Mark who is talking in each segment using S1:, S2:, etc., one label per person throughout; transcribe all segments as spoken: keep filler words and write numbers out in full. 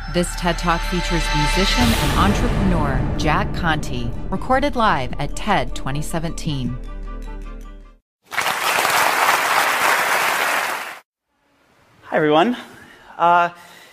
S1: This TED Talk features musician and entrepreneur Jack Conte, recorded live at TED twenty seventeen.
S2: Hi, everyone. Uh,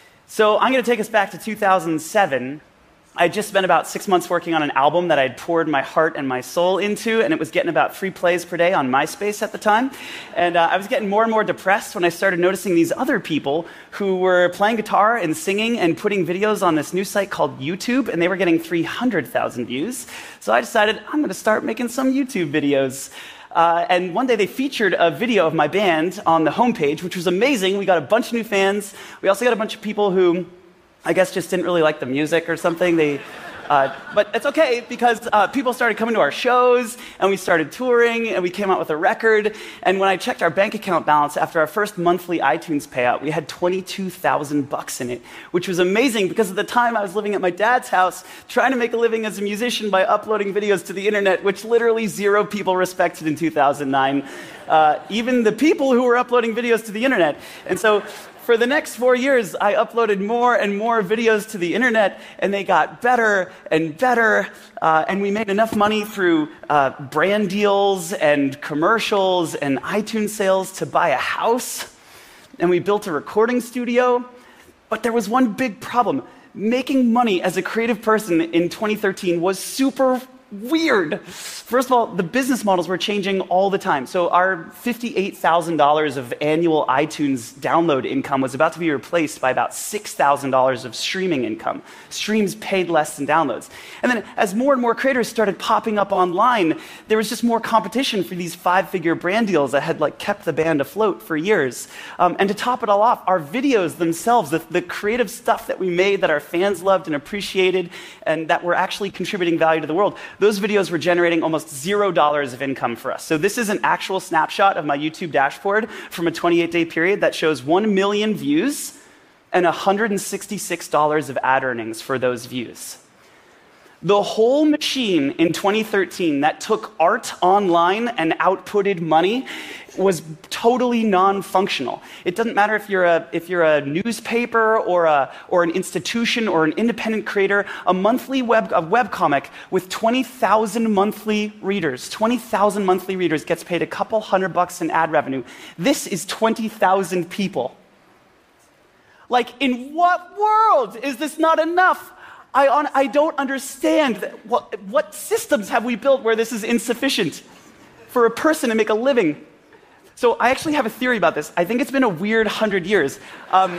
S2: so I'm going to take us back to two thousand seven. I had just spent about six months working on an album that I had poured my heart and my soul into, and it was getting about three plays per day on MySpace at the time. And uh, I was getting more and more depressed when I started noticing these other people who were playing guitar and singing and putting videos on this new site called YouTube, and they were getting three hundred thousand views. So I decided I'm going to start making some YouTube videos. Uh, and one day they featured a video of my band on the homepage, which was amazing. We got a bunch of new fans. We also got a bunch of people who, I guess, just didn't really like the music or something. They, uh, but it's okay, because uh, people started coming to our shows, and we started touring, and we came out with a record. And when I checked our bank account balance after our first monthly iTunes payout, we had twenty-two thousand bucks in it, which was amazing, because at the time I was living at my dad's house, trying to make a living as a musician by uploading videos to the internet, which literally zero people respected in two thousand nine, uh, even the people who were uploading videos to the internet. And so for the next four years, I uploaded more and more videos to the internet, and they got better and better, uh, and we made enough money through uh, brand deals and commercials and iTunes sales to buy a house, and we built a recording studio. But there was one big problem. Making money as a creative person in twenty thirteen was super weird. First of all, the business models were changing all the time. So our fifty-eight thousand dollars of annual iTunes download income was about to be replaced by about six thousand dollars of streaming income. Streams paid less than downloads. And then as more and more creators started popping up online, there was just more competition for these five-figure brand deals that had like kept the band afloat for years. Um, and to top it all off, our videos themselves, the, the creative stuff that we made that our fans loved and appreciated and that were actually contributing value to the world, those videos were generating almost zero dollars of income for us. So this is an actual snapshot of my YouTube dashboard from a twenty-eight day period that shows one million views and one hundred sixty-six dollars of ad earnings for those views. The whole machine in twenty thirteen that took art online and outputted money was totally non-functional. It doesn't matter if you're a if you're a newspaper or a or an institution or an independent creator. A monthly web a webcomic with twenty thousand monthly readers, twenty thousand monthly readers gets paid a couple hundred bucks in ad revenue. This is twenty thousand people. Like, in what world is this not enough? I, on, I don't understand. What, what systems have we built where this is insufficient for a person to make a living? So I actually have a theory about this. I think it's been a weird hundred years. Um,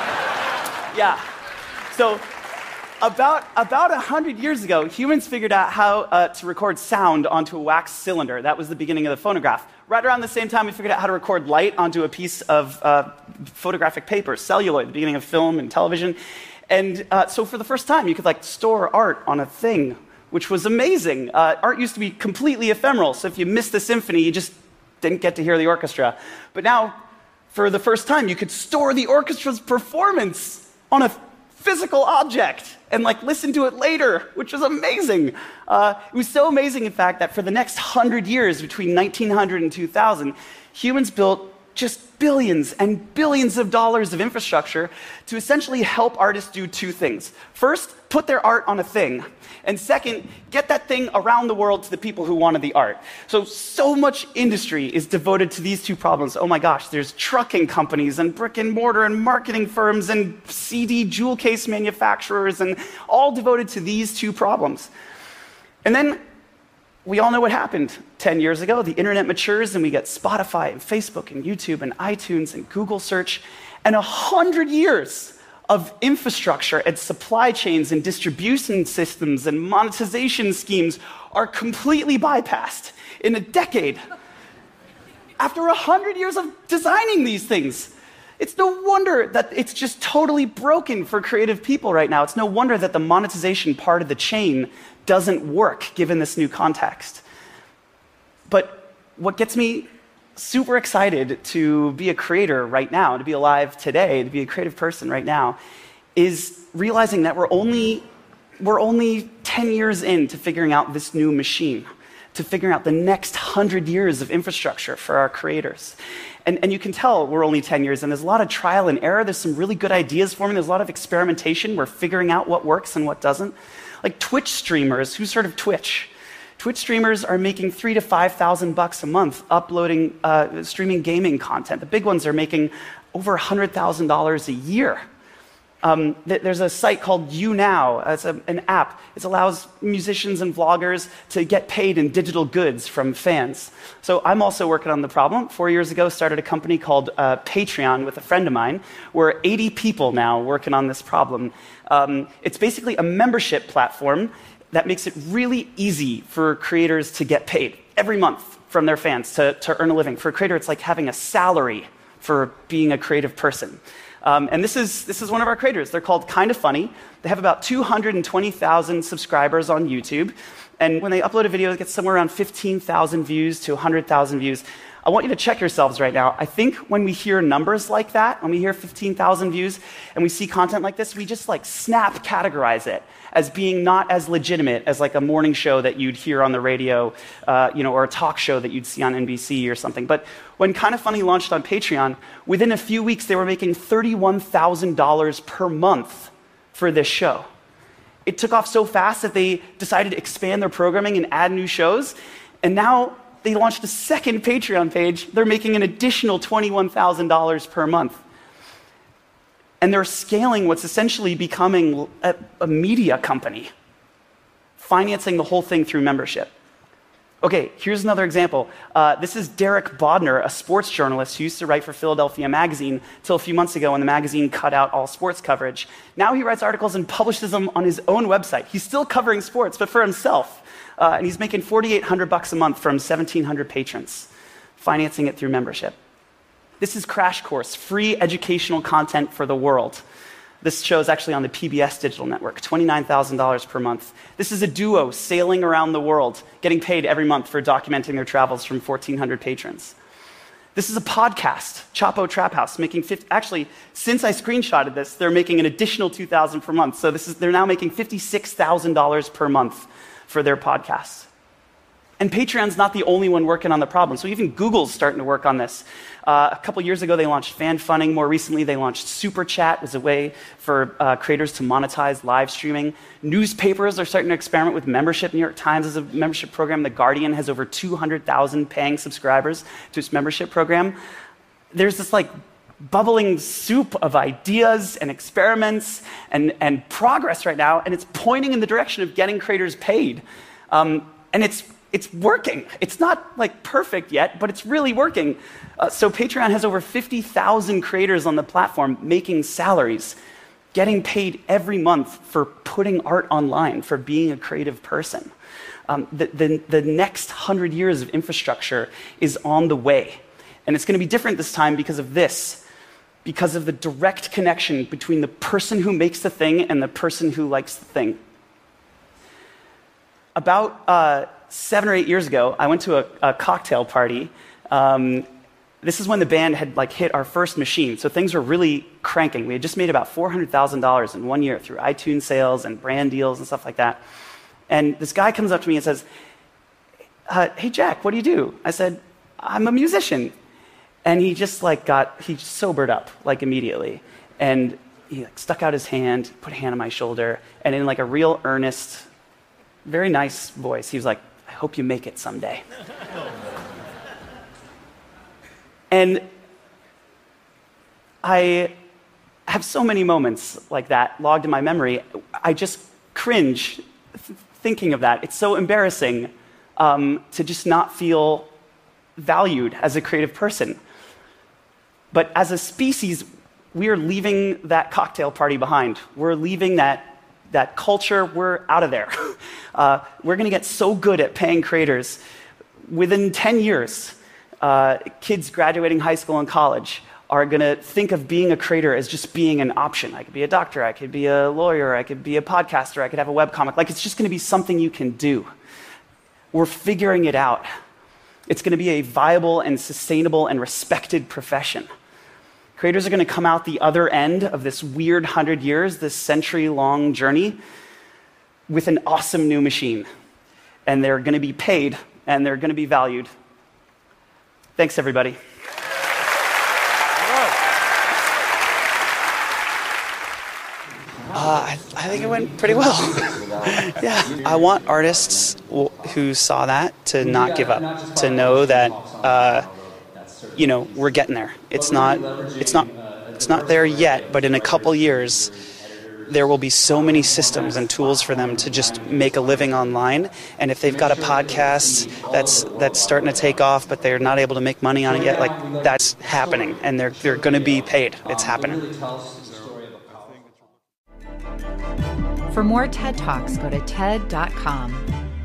S2: yeah. So about about a hundred years ago, humans figured out how uh, to record sound onto a wax cylinder. That was the beginning of the phonograph. Right around the same time, we figured out how to record light onto a piece of uh, photographic paper, celluloid, the beginning of film and television. And uh, so for the first time, you could like store art on a thing, which was amazing. Uh, art used to be completely ephemeral, so if you missed the symphony, you just didn't get to hear the orchestra. But now, for the first time, you could store the orchestra's performance on a physical object and like listen to it later, which was amazing. Uh, it was so amazing, in fact, that for the next hundred years, between nineteen hundred and two thousand, humans built just billions and billions of dollars of infrastructure to essentially help artists do two things. First, put their art on a thing. And second, get that thing around the world to the people who wanted the art. So, so much industry is devoted to these two problems. Oh my gosh, there's trucking companies and brick and mortar and marketing firms and C D jewel case manufacturers, and all devoted to these two problems. And then we all know what happened ten years ago. The internet matures, and we get Spotify and Facebook and YouTube and iTunes and Google search. And a hundred years of infrastructure and supply chains and distribution systems and monetization schemes are completely bypassed in a decade. After a hundred years of designing these things, it's no wonder that it's just totally broken for creative people right now. It's no wonder that the monetization part of the chain doesn't work given this new context. But what gets me super excited to be a creator right now, to be alive today, to be a creative person right now, is realizing that we're only, we're only ten years into figuring out this new machine, to figuring out the next hundred years of infrastructure for our creators. And, and you can tell we're only ten years, and there's a lot of trial and error. There's some really good ideas forming. There's a lot of experimentation. We're figuring out what works and what doesn't. Like Twitch streamers, who's heard of Twitch? Twitch streamers are making three to five thousand bucks a month uploading, uh, streaming gaming content. The big ones are making over one hundred thousand dollars a year. Um, th there's a site called YouNow. It's a, an app. It allows musicians and vloggers to get paid in digital goods from fans. So I'm also working on the problem. Four years ago, started a company called uh, Patreon with a friend of mine. We're eighty people now working on this problem. Um, it's basically a membership platform that makes it really easy for creators to get paid every month from their fans to, to earn a living. For a creator, it's like having a salary for being a creative person. Um, and this is, this is one of our creators. They're called Kinda Funny. They have about two hundred twenty thousand subscribers on YouTube. And when they upload a video, it gets somewhere around fifteen thousand views to one hundred thousand views. I want you to check yourselves right now. I think when we hear numbers like that, when we hear fifteen thousand views and we see content like this, we just like snap categorize it as being not as legitimate as like a morning show that you'd hear on the radio, uh, you know, or a talk show that you'd see on N B C or something. But when Kinda Funny launched on Patreon, within a few weeks they were making thirty-one thousand dollars per month for this show. It took off so fast that they decided to expand their programming and add new shows, and now they launched a second Patreon page. They're making an additional twenty-one thousand dollars per month. And they're scaling what's essentially becoming a, a media company, financing the whole thing through membership. Okay, here's another example. Uh, this is Derek Bodner, a sports journalist who used to write for Philadelphia Magazine till a few months ago when the magazine cut out all sports coverage. Now he writes articles and publishes them on his own website. He's still covering sports, but for himself. Uh, and he's making forty-eight hundred bucks a month from seventeen hundred patrons, financing it through membership. This is Crash Course, free educational content for the world. This show is actually on the P B S digital network, twenty-nine thousand dollars per month. This is a duo sailing around the world, getting paid every month for documenting their travels from fourteen hundred patrons. This is a podcast, Chapo Trap House, making fifty, actually, since I screenshotted this, they're making an additional two thousand dollars per month. So this is, they're now making fifty-six thousand dollars per month for their podcasts. And Patreon's not the only one working on the problem. So even Google's starting to work on this. Uh, a couple years ago, they launched fan funding. More recently, they launched Super Chat as a way for uh, creators to monetize live streaming. Newspapers are starting to experiment with membership. New York Times has a membership program. The Guardian has over two hundred thousand paying subscribers to its membership program. There's this like bubbling soup of ideas and experiments and, and progress right now, and it's pointing in the direction of getting creators paid. Um, and it's It's working. It's not like perfect yet, but it's really working. Uh, so Patreon has over fifty thousand creators on the platform making salaries, getting paid every month for putting art online, for being a creative person. Um, the, the, the next hundred years of infrastructure is on the way. And it's going to be different this time because of this, because of the direct connection between the person who makes the thing and the person who likes the thing. About uh, seven or eight years ago, I went to a, a cocktail party. Um, this is when the band had like hit our first machine, so things were really cranking. We had just made about four hundred thousand dollars in one year through iTunes sales and brand deals and stuff like that. And this guy comes up to me and says, uh, "Hey Jack, what do you do?" I said, "I'm a musician." And he just like got, he sobered up like immediately. And he like, stuck out his hand, put a hand on my shoulder, and in like a real earnest, very nice voice, he was like, "I hope you make it someday." And I have so many moments like that logged in my memory. I just cringe th- thinking of that. It's so embarrassing um, to just not feel valued as a creative person. But as a species, we are leaving that cocktail party behind. We're leaving that that culture, we're out of there. Uh, we're going to get so good at paying creators. Within ten years, uh, kids graduating high school and college are going to think of being a creator as just being an option. I could be a doctor, I could be a lawyer, I could be a podcaster, I could have a webcomic. Like, it's just going to be something you can do. We're figuring it out. It's going to be a viable and sustainable and respected profession. Creators are going to come out the other end of this weird hundred years, this century-long journey, with an awesome new machine. And they're going to be paid, and they're going to be valued. Thanks, everybody. Uh, I, I think it went pretty well. Yeah, I want artists w- who saw that to not give up, to know that, uh, you know, we're getting there. It's not, it's not, it's not there yet, but in a couple years, there will be so many systems and tools for them to just make a living online. And if they've got a podcast that's that's starting to take off, but they're not able to make money on it yet, like that's happening, and they're they're going to be paid. It's happening.
S1: For more TED Talks, go to ted dot com.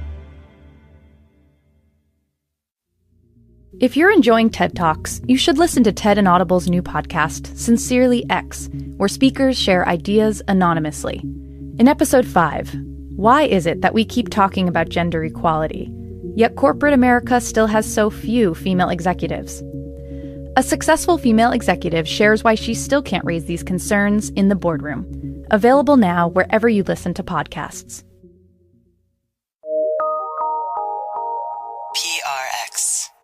S3: If you're enjoying TED Talks, you should listen to TED and Audible's new podcast, Sincerely X, where speakers share ideas anonymously. In episode five, why is it that we keep talking about gender equality, yet corporate America still has so few female executives? A successful female executive shares why she still can't raise these concerns in the boardroom. Available now wherever you listen to podcasts.
S4: P R X.